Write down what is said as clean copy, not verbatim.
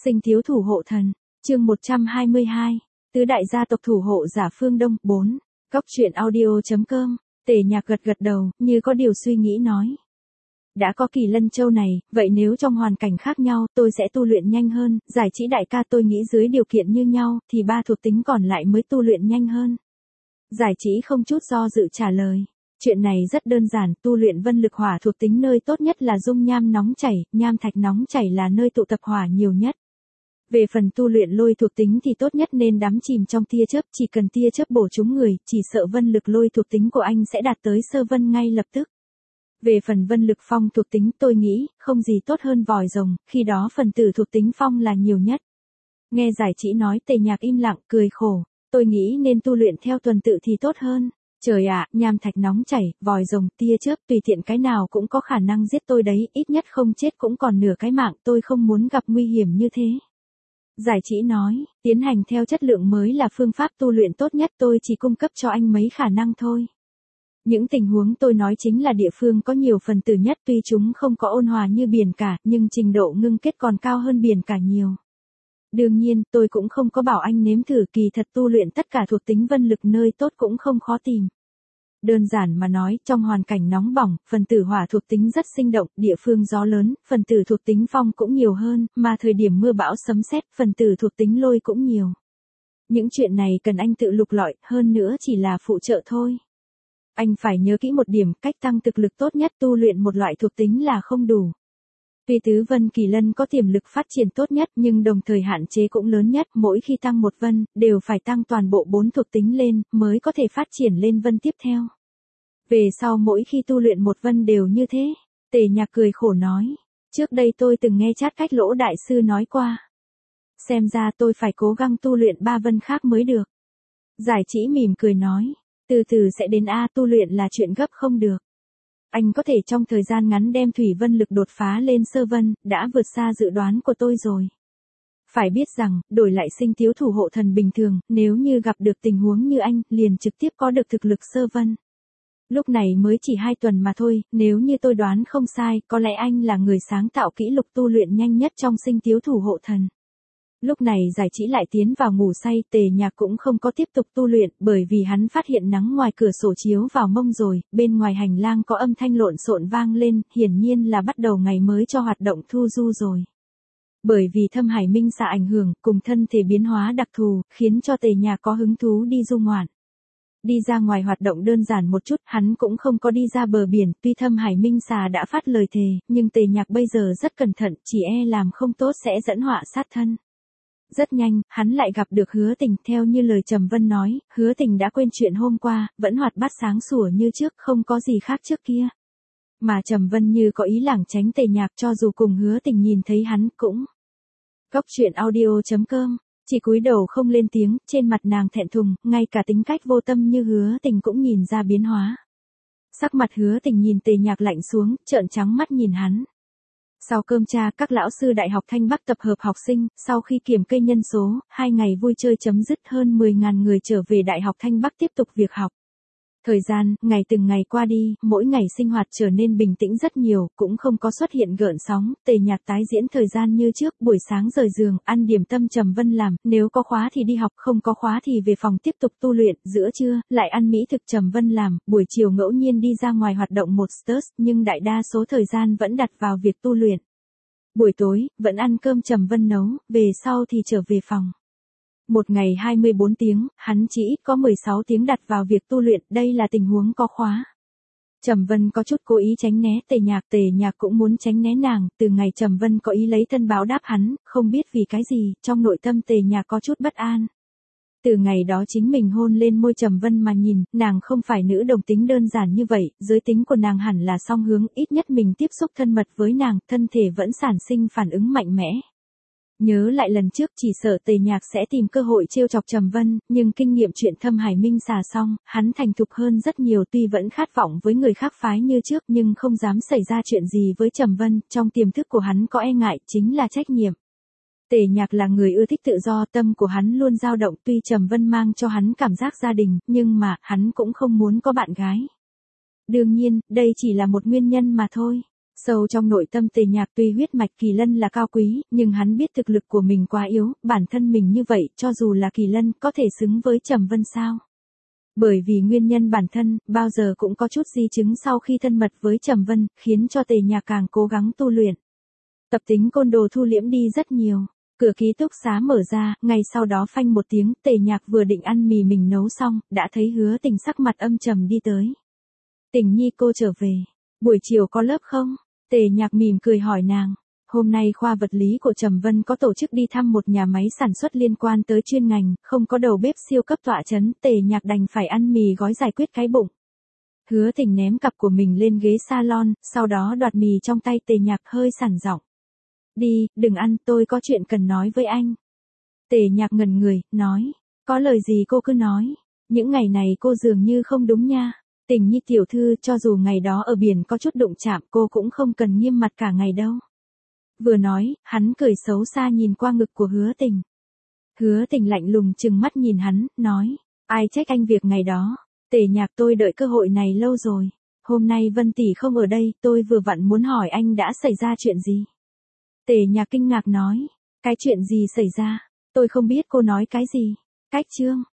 Sinh thiếu thủ hộ thần, chương 122, tứ đại gia tộc thủ hộ giả phương Đông, 4, Cóc truyện audio.com, Tề Nhạc gật gật đầu, như có điều suy nghĩ nói. Đã có Kỳ Lân Châu này, vậy nếu trong hoàn cảnh khác nhau tôi sẽ tu luyện nhanh hơn, Giải Trí đại ca tôi nghĩ dưới điều kiện như nhau, thì ba thuộc tính còn lại mới tu luyện nhanh hơn. Giải Trí không chút do dự trả lời. Chuyện này rất đơn giản, tu luyện vân lực hỏa thuộc tính nơi tốt nhất là dung nham nóng chảy, nham thạch nóng chảy là nơi tụ tập hỏa nhiều nhất. Về phần tu luyện lôi thuộc tính thì tốt nhất nên đắm chìm trong tia chớp, chỉ cần tia chớp bổ trúng người, chỉ sợ vân lực lôi thuộc tính của anh sẽ đạt tới sơ vân ngay lập tức. Về phần vân lực phong thuộc tính tôi nghĩ, không gì tốt hơn vòi rồng, khi đó phần tử thuộc tính phong là nhiều nhất. Nghe Giải Trí nói Tề Nhạc im lặng, cười khổ, tôi nghĩ nên tu luyện theo tuần tự thì tốt hơn. Trời ạ, nham thạch nóng chảy, vòi rồng, tia chớp tùy tiện cái nào cũng có khả năng giết tôi đấy, ít nhất không chết cũng còn nửa cái mạng, tôi không muốn gặp nguy hiểm như thế. Giải Trí nói, tiến hành theo chất lượng mới là phương pháp tu luyện tốt nhất, tôi chỉ cung cấp cho anh mấy khả năng thôi. Những tình huống tôi nói chính là địa phương có nhiều phần tử nhất, tuy chúng không có ôn hòa như biển cả, nhưng trình độ ngưng kết còn cao hơn biển cả nhiều. Đương nhiên, tôi cũng không có bảo anh nếm thử, kỳ thật tu luyện tất cả thuộc tính vân lực nơi tốt cũng không khó tìm. Đơn giản mà nói, trong hoàn cảnh nóng bỏng, phần tử hỏa thuộc tính rất sinh động, địa phương gió lớn, phần tử thuộc tính phong cũng nhiều hơn, mà thời điểm mưa bão sấm sét, phần tử thuộc tính lôi cũng nhiều. Những chuyện này cần anh tự lục lọi, hơn nữa chỉ là phụ trợ thôi. Anh phải nhớ kỹ một điểm, cách tăng thực lực tốt nhất tu luyện một loại thuộc tính là không đủ. Tuy tứ vân kỳ lân có tiềm lực phát triển tốt nhất nhưng đồng thời hạn chế cũng lớn nhất, mỗi khi tăng một vân, đều phải tăng toàn bộ 4 thuộc tính lên, mới có thể phát triển lên vân tiếp theo. Về sau mỗi khi tu luyện một vân đều như thế. Tề Nhạc cười khổ nói, trước đây tôi từng nghe Chát Cách Lỗ đại sư nói qua. Xem ra tôi phải cố gắng tu luyện 3 vân khác mới được. Giải Trí mỉm cười nói, từ từ sẽ đến tu luyện là chuyện gấp không được. Anh có thể trong thời gian ngắn đem thủy vân lực đột phá lên sơ vân, đã vượt xa dự đoán của tôi rồi. Phải biết rằng, đổi lại Sinh thiếu thủ hộ thần bình thường, nếu như gặp được tình huống như anh, liền trực tiếp có được thực lực sơ vân. Lúc này mới chỉ 2 tuần mà thôi, nếu như tôi đoán không sai, có lẽ anh là người sáng tạo kỹ lục tu luyện nhanh nhất trong Sinh thiếu thủ hộ thần. Lúc này Giải Trí lại tiến vào ngủ say, Tề Nhạc cũng không có tiếp tục tu luyện, bởi vì hắn phát hiện nắng ngoài cửa sổ chiếu vào mông rồi, bên ngoài hành lang có âm thanh lộn xộn vang lên, hiển nhiên là bắt đầu ngày mới cho hoạt động thu du rồi. Bởi vì thâm hải minh xạ ảnh hưởng, cùng thân thể biến hóa đặc thù, khiến cho Tề Nhạc có hứng thú đi du ngoạn. Đi ra ngoài hoạt động đơn giản một chút, hắn cũng không có đi ra bờ biển, tuy thâm hải minh xà đã phát lời thề, nhưng Tề Nhạc bây giờ rất cẩn thận, chỉ làm không tốt sẽ dẫn họa sát thân. Rất nhanh, hắn lại gặp được Hứa Tình, theo như lời Trầm Vân nói, Hứa Tình đã quên chuyện hôm qua, vẫn hoạt bát sáng sủa như trước, không có gì khác trước kia. Mà Trầm Vân như có ý lảng tránh Tề Nhạc, cho dù cùng Hứa Tình nhìn thấy hắn cũng. Cóc truyện audio.com, chỉ cúi đầu không lên tiếng, trên mặt nàng thẹn thùng, ngay cả tính cách vô tâm như Hứa Tình cũng nhìn ra biến hóa. Sắc mặt Hứa Tình nhìn Tề Nhạc lạnh xuống, trợn trắng mắt nhìn hắn. Sau cơm trà, các lão sư Đại học Thanh Bắc tập hợp học sinh, sau khi kiểm kê nhân số, 2 ngày vui chơi chấm dứt, hơn 10.000 người trở về Đại học Thanh Bắc tiếp tục việc học. Thời gian, ngày từng ngày qua đi, mỗi ngày sinh hoạt trở nên bình tĩnh rất nhiều, cũng không có xuất hiện gợn sóng, Tề Nhạc tái diễn thời gian như trước, buổi sáng rời giường, ăn điểm tâm Trầm Vân làm, nếu có khóa thì đi học, không có khóa thì về phòng tiếp tục tu luyện, giữa trưa, lại ăn mỹ thực Trầm Vân làm, buổi chiều ngẫu nhiên đi ra ngoài hoạt động một stớt, nhưng đại đa số thời gian vẫn đặt vào việc tu luyện. Buổi tối, vẫn ăn cơm Trầm Vân nấu, về sau thì trở về phòng. Một ngày 24 tiếng, hắn chỉ ít có 16 tiếng đặt vào việc tu luyện, đây là tình huống có khóa. Trầm Vân có chút cố ý tránh né Tề Nhạc cũng muốn tránh né nàng, từ ngày Trầm Vân có ý lấy thân báo đáp hắn, không biết vì cái gì, trong nội tâm Tề Nhạc có chút bất an. Từ ngày đó chính mình hôn lên môi Trầm Vân mà nhìn, nàng không phải nữ đồng tính đơn giản như vậy, giới tính của nàng hẳn là song hướng, ít nhất mình tiếp xúc thân mật với nàng, thân thể vẫn sản sinh phản ứng mạnh mẽ. Nhớ lại lần trước chỉ sợ Tề Nhạc sẽ tìm cơ hội trêu chọc Trầm Vân, nhưng kinh nghiệm chuyện thâm hải minh xà xong, hắn thành thục hơn rất nhiều, tuy vẫn khát vọng với người khác phái như trước nhưng không dám xảy ra chuyện gì với Trầm Vân, trong tiềm thức của hắn có e ngại, chính là trách nhiệm. Tề Nhạc là người ưa thích tự do, tâm của hắn luôn dao động, tuy Trầm Vân mang cho hắn cảm giác gia đình, nhưng mà, hắn cũng không muốn có bạn gái. Đương nhiên, đây chỉ là một nguyên nhân mà thôi. Sâu trong nội tâm Tề Nhạc tuy huyết mạch Kỳ Lân là cao quý, nhưng hắn biết thực lực của mình quá yếu, bản thân mình như vậy, cho dù là Kỳ Lân, có thể xứng với Trầm Vân sao? Bởi vì nguyên nhân bản thân, bao giờ cũng có chút di chứng sau khi thân mật với Trầm Vân, khiến cho Tề Nhạc càng cố gắng tu luyện. Tập tính côn đồ thu liễm đi rất nhiều. Cửa ký túc xá mở ra, ngay sau đó phanh một tiếng, Tề Nhạc vừa định ăn mì mình nấu xong, đã thấy Hứa Tình sắc mặt âm trầm đi tới. Tình nhi cô trở về. Buổi chiều có lớp không? Tề Nhạc mỉm cười hỏi nàng. Hôm nay khoa vật lý của Trầm Vân có tổ chức đi thăm một nhà máy sản xuất liên quan tới chuyên ngành, không có đầu bếp siêu cấp tọa chấn, Tề Nhạc đành phải ăn mì gói giải quyết cái bụng. Hứa Tình ném cặp của mình lên ghế salon, sau đó đoạt mì trong tay Tề Nhạc hơi sẵn giọng. Đi, đừng ăn, tôi có chuyện cần nói với anh. Tề Nhạc ngẩn người, nói. Có lời gì cô cứ nói. Những ngày này cô dường như không đúng nha. Tình nhi tiểu thư, cho dù ngày đó ở biển có chút đụng chạm, cô cũng không cần nghiêm mặt cả ngày đâu. Vừa nói, hắn cười xấu xa nhìn qua ngực của Hứa Tình. Hứa Tình lạnh lùng trừng mắt nhìn hắn, nói. Ai trách anh việc ngày đó. Tề Nhạc, tôi đợi cơ hội này lâu rồi. Hôm nay Vân tỷ không ở đây, tôi vừa vặn muốn hỏi anh đã xảy ra chuyện gì. Tề Nhạc kinh ngạc nói. Cái chuyện gì xảy ra? Tôi không biết cô nói cái gì. Cách chương.